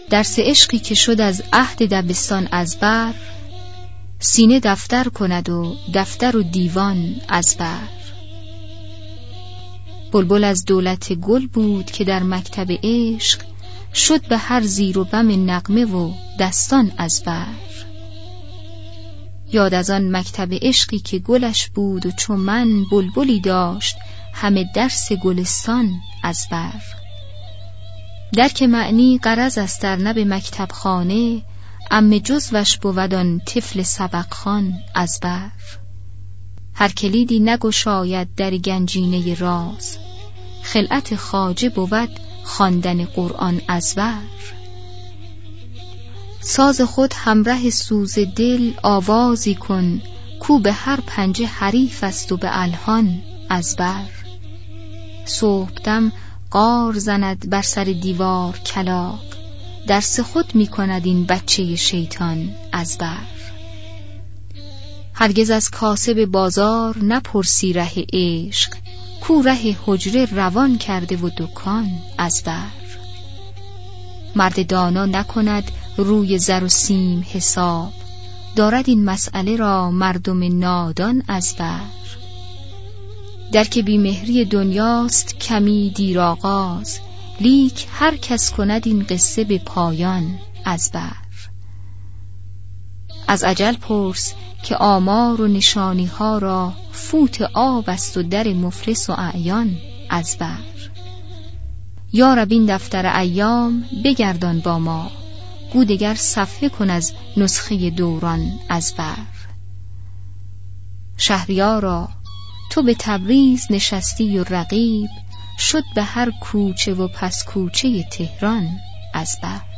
درس عشقی که شد از عهد دبستان از بر، سینه دفتر کند و دفتر و دیوان از بر. بلبل از دولت گل بود که در مکتب عشق، شد به هر زیر و بم نغمه و دستان از بر. یاد از آن مکتب عشقی که گلش بود و چون من بلبلی داشت همه درس گلستان از بر. درک معنی غرض است در نب مکتب خانه، عم جزوش بود آن طفل سبق خوان از بر. هر کلیدی نگشاید در گنجینه راز، خلعت خواجه بود خواندن قرآن از بر. ساز خود همراه سوز دل آوازی کن، کو به هر پنجه حریف است و به الحان از بر. صبحدم غار زند بر سر دیوار کلاغ، درس خود می کند این بچه شیطان از بر. هرگز از کاسب بازار نپرسی ره عشق، کو ره حجره روان کرده و دکان از بر. مرد دانا نکند روی زر و سیم حساب، دارد این مسئله را مردم نادان از بر. درک بیمهری دنیاست کمی دیر آغاز، لیک هر کس کند این قصه به پایان از بر. از اجل پرس که آمار و نشانی ها را فوت آب است و در مفلس و اعیان از بر. یا رب این دفتر ایام بگردان با ما، گو دگر صفحه کن از نسخه دوران از بر. شهریارا تو به تبریز نشستی و رقیب، شد به هر کوچه و پس کوچه تهران از بر.